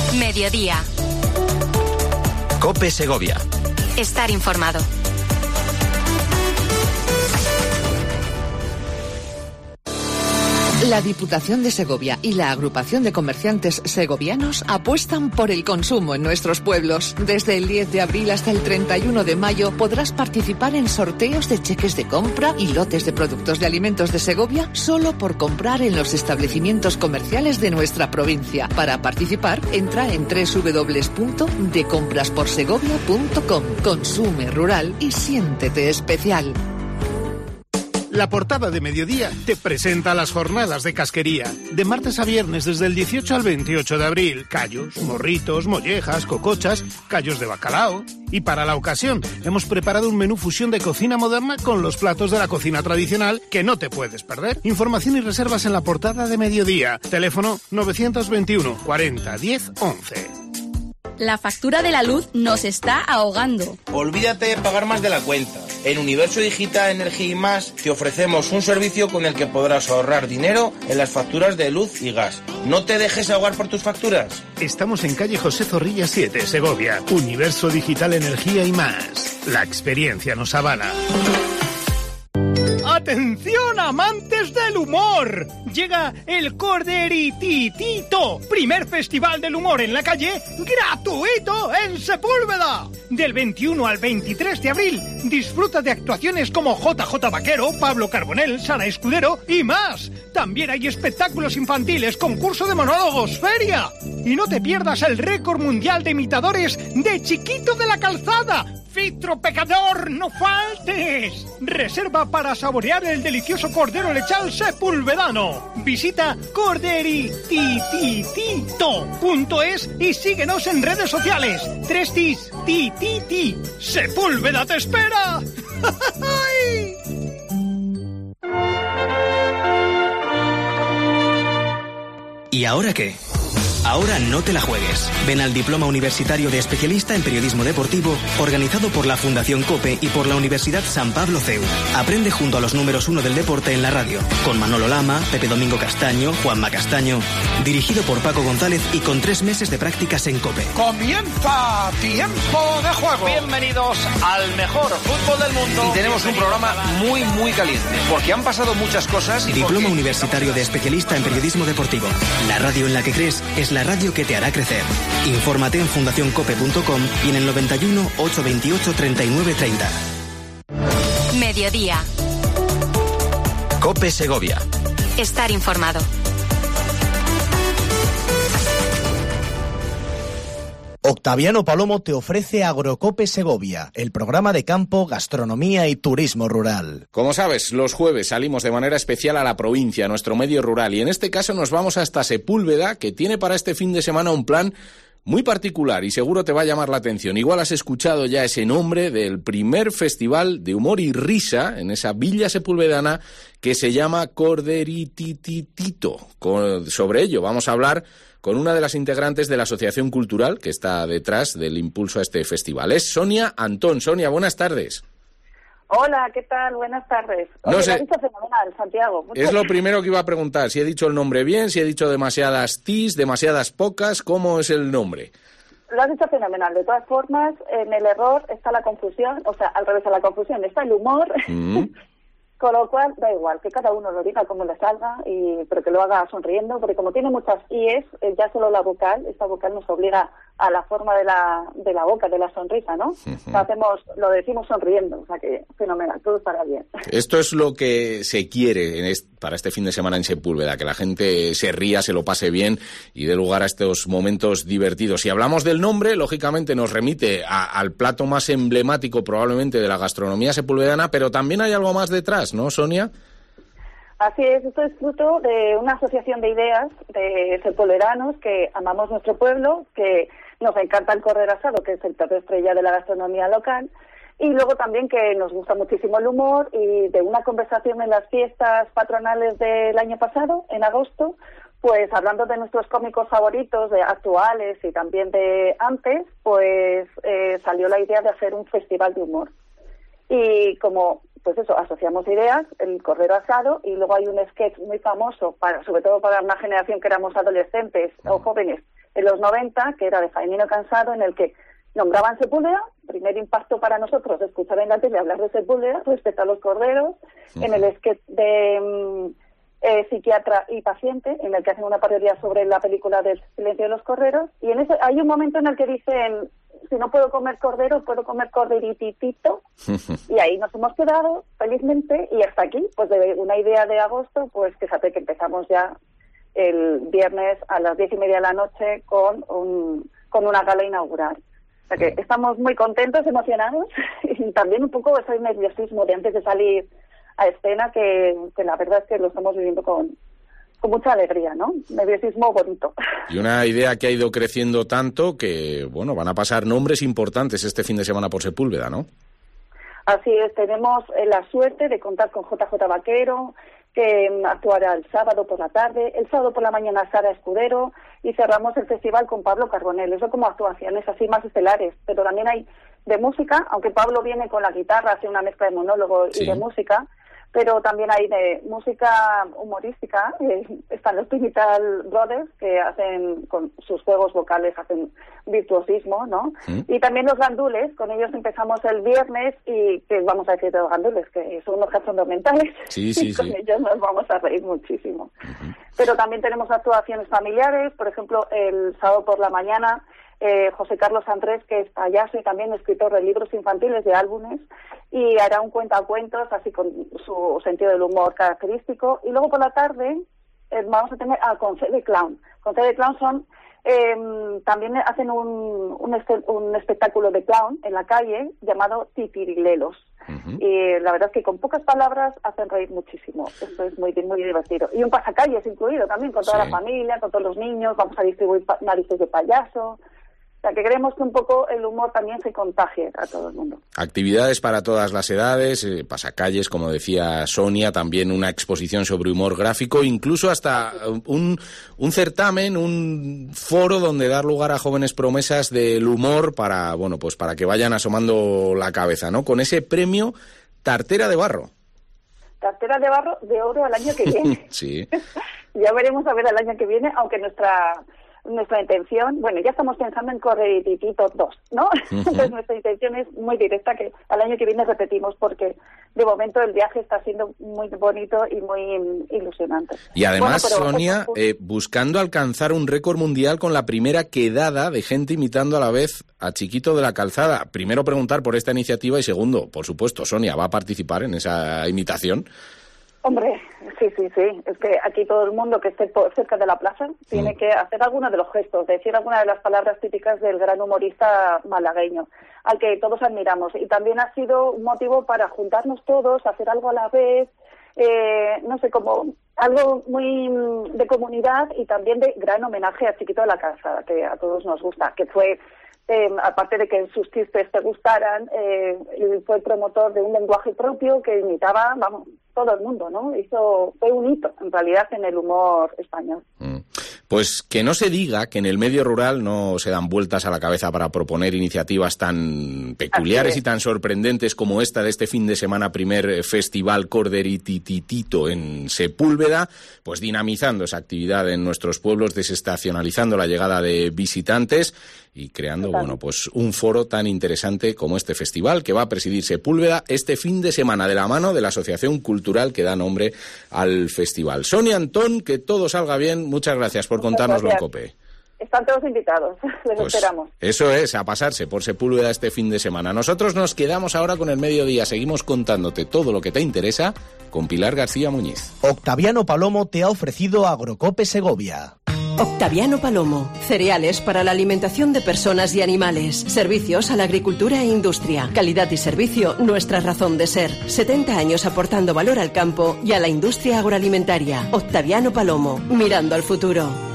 Mediodía. COPE Segovia. Estar informado. La Diputación de Segovia y la Agrupación de Comerciantes Segovianos apuestan por el consumo en nuestros pueblos. Desde el 10 de abril hasta el 31 de mayo podrás participar en sorteos de cheques de compra y lotes de productos de alimentos de Segovia solo por comprar en los establecimientos comerciales de nuestra provincia. Para participar, entra en www.decomprasporsegovia.com. Consume rural y siéntete especial. La portada de Mediodía te presenta las jornadas de casquería. De martes a viernes desde el 18 al 28 de abril. Callos, morritos, mollejas, cocochas, callos de bacalao. Y para la ocasión hemos preparado un menú fusión de cocina moderna con los platos de la cocina tradicional que no te puedes perder. Información y reservas en la portada de Mediodía. Teléfono 921 40 10 11. La factura de la luz nos está ahogando. Olvídate de pagar más de la cuenta. En Universo Digital Energía y Más te ofrecemos un servicio con el que podrás ahorrar dinero en las facturas de luz y gas. No te dejes ahogar por tus facturas. Estamos en calle José Zorrilla 7, Segovia. Universo Digital Energía y Más. La experiencia nos avala. ¡Atención, amantes del humor! Llega el Corderititito, primer festival del humor en la calle, gratuito en Sepúlveda. Del 21 al 23 de abril, disfruta de actuaciones como JJ Vaquero, Pablo Carbonell, Sara Escudero y más. También hay espectáculos infantiles, concurso de monólogos, feria. Y no te pierdas el récord mundial de imitadores de Chiquito de la Calzada. ¡Fitro pecador, no faltes! Reserva para saborear el delicioso cordero lechal sepulvedano. Visita corderititito.es y síguenos en redes sociales. 3 tis, ti, ti, ti. ¡Sepúlveda te espera! ¿Y ahora qué? Ahora no te la juegues. Ven al Diploma Universitario de Especialista en Periodismo Deportivo, organizado por la Fundación COPE y por la Universidad San Pablo CEU. Aprende junto a los números 1 del deporte en la radio, con Manolo Lama, Pepe Domingo Castaño, Juanma Castaño, dirigido por Paco González y con 3 meses de prácticas en COPE. ¡Comienza Tiempo de Juego! Bienvenidos al mejor fútbol del mundo. Y tenemos un programa muy, muy caliente, porque han pasado muchas cosas. Diploma Universitario de Especialista en Periodismo Deportivo. La radio en la que crees es la radio que te hará crecer. Infórmate en fundacioncope.com y en el 91 828 3930. Mediodía. COPE Segovia. Estar informado. Octaviano Palomo te ofrece Agrocope Segovia, el programa de campo, gastronomía y turismo rural. Como sabes, los jueves salimos de manera especial a la provincia, a nuestro medio rural, y en este caso nos vamos hasta Sepúlveda, que tiene para este fin de semana un plan muy particular y seguro te va a llamar la atención. Igual has escuchado ya ese nombre del primer festival de humor y risa en esa villa sepulvedana que se llama Corderititito. Sobre ello vamos a hablar con una de las integrantes de la asociación cultural que está detrás del impulso a este festival. Es Sonia Antón. Sonia, buenas tardes. Hola, ¿qué tal? Buenas tardes. No sé. Lo has dicho fenomenal, Santiago. Es lo primero que iba a preguntar, si he dicho el nombre bien, si he dicho demasiadas tis, demasiadas pocas, ¿cómo es el nombre? Lo has dicho fenomenal. De todas formas, en el error está la confusión, o sea, al revés de la confusión está el humor, con lo cual da igual, que cada uno lo diga como le salga, pero que lo haga sonriendo, porque como tiene muchas ies, ya solo la vocal, esta vocal nos obliga a la forma de la boca, de la sonrisa, ¿no? Lo decimos sonriendo, o sea que fenomenal, todo estará bien. Esto es lo que se quiere para este fin de semana en Sepúlveda, que la gente se ría, se lo pase bien y dé lugar a estos momentos divertidos. Si hablamos del nombre, lógicamente nos remite al plato más emblemático probablemente de la gastronomía sepulvedana, pero también hay algo más detrás, ¿no, Sonia? Así es, esto es fruto de una asociación de ideas de sepulveranos que amamos nuestro pueblo, que nos encanta el cordero asado, que es el plato estrella de la gastronomía local, y luego también que nos gusta muchísimo el humor, y de una conversación en las fiestas patronales del año pasado, en agosto, pues hablando de nuestros cómicos favoritos, de actuales y también de antes, pues salió la idea de hacer un festival de humor. Y como pues eso, asociamos ideas, el cordero asado, y luego hay un sketch muy famoso, sobre todo para una generación que éramos adolescentes o jóvenes, en los 90, que era de Faemino Cansado, en el que nombraban Sepúlveda. Primer impacto para nosotros escuchar en la tele hablar de Sepúlveda respecto a los corderos, en el sketch de psiquiatra y paciente, en el que hacen una parodia sobre la película del Silencio de los corderos, y en ese hay un momento en el que dicen, si no puedo comer cordero, puedo comer corderititito, y ahí nos hemos quedado felizmente, y hasta aquí, pues de una idea de agosto, pues fíjate que empezamos ya el viernes a las 10:30 de la noche con una gala inaugural. O sea que estamos muy contentos, emocionados, y también un poco ese nerviosismo de antes de salir a escena, que la verdad es que lo estamos viviendo con mucha alegría, ¿no? Nerviosismo bonito. Y una idea que ha ido creciendo tanto que, bueno, van a pasar nombres importantes este fin de semana por Sepúlveda, ¿no? Así es, tenemos la suerte de contar con JJ Vaquero, que actuará el sábado por la tarde, el sábado por la mañana Sara Escudero, y cerramos el festival con Pablo Carbonell. Eso como actuaciones así más estelares, pero también hay de música, aunque Pablo viene con la guitarra, hace una mezcla de monólogo y de música, pero también hay de música humorística. Están los Digital Brothers, que hacen con sus juegos vocales, hacen virtuosismo, ¿no? Y también los Gandules, con ellos empezamos el viernes, y que vamos a decir de los Gandules, que son unos cachondos mentales, y con ellos nos vamos a reír muchísimo. Pero también tenemos actuaciones familiares, por ejemplo, el sábado por la mañana, José Carlos Andrés, que es payaso y también escritor de libros infantiles, de álbumes, y hará un cuentacuentos así con su sentido del humor característico. Y luego por la tarde vamos a tener a Conce de Clown. Conce de Clown son también hacen un espectáculo de clown en la calle llamado Titirilelos. Y la verdad es que con pocas palabras hacen reír muchísimo. Esto es muy divertido. Y un pasacalles incluido también, con toda la familia, con todos los niños. Vamos a distribuir narices de payaso. O sea, que queremos que un poco el humor también se contagie a todo el mundo. Actividades para todas las edades, pasacalles, como decía Sonia, también una exposición sobre humor gráfico, incluso hasta un certamen, un foro donde dar lugar a jóvenes promesas del humor para, bueno, pues para que vayan asomando la cabeza, ¿no? Con ese premio Tartera de Barro. Tartera de Barro de oro al año que viene. Sí. Ya veremos a ver el año que viene, aunque nuestra intención, bueno, ya estamos pensando en Correrititito 2, ¿no? Entonces nuestra intención es muy directa, que al año que viene repetimos, porque de momento el viaje está siendo muy bonito y muy ilusionante. Y además, Sonia, buscando alcanzar un récord mundial con la primera quedada de gente imitando a la vez a Chiquito de la Calzada. Primero, preguntar por esta iniciativa, y segundo, por supuesto, Sonia, ¿va a participar en esa imitación? Hombre, sí. Es que aquí todo el mundo que esté cerca de la plaza tiene que hacer alguno de los gestos, decir alguna de las palabras típicas del gran humorista malagueño, al que todos admiramos. Y también ha sido un motivo para juntarnos todos, hacer algo a la vez, no sé, como algo muy de comunidad, y también de gran homenaje a Chiquito de la Calzada, que a todos nos gusta, que fue... aparte de que sus chistes te gustaran, fue el promotor de un lenguaje propio que imitaba, vamos, todo el mundo, ¿no? Fue un hito, en realidad, en el humor español. Pues que no se diga que en el medio rural no se dan vueltas a la cabeza para proponer iniciativas tan peculiares y tan sorprendentes como esta de este fin de semana, primer festival Corderititito en Sepúlveda, pues dinamizando esa actividad en nuestros pueblos, desestacionalizando la llegada de visitantes y creando, bueno, pues un foro tan interesante como este festival que va a presidir Sepúlveda este fin de semana de la mano de la asociación cultural que da nombre al festival. Sonia Antón, que todo salga bien. Muchas gracias por contárnoslo en COPE. Están todos invitados, les esperamos. Eso es, a pasarse por Sepúlveda este fin de semana. Nosotros nos quedamos ahora con el mediodía. Seguimos contándote todo lo que te interesa con Pilar García Muñiz. Octaviano Palomo te ha ofrecido Agrocope Segovia. Octaviano Palomo. Cereales para la alimentación de personas y animales. Servicios a la agricultura e industria. Calidad y servicio, nuestra razón de ser. 70 años aportando valor al campo y a la industria agroalimentaria. Octaviano Palomo. Mirando al futuro.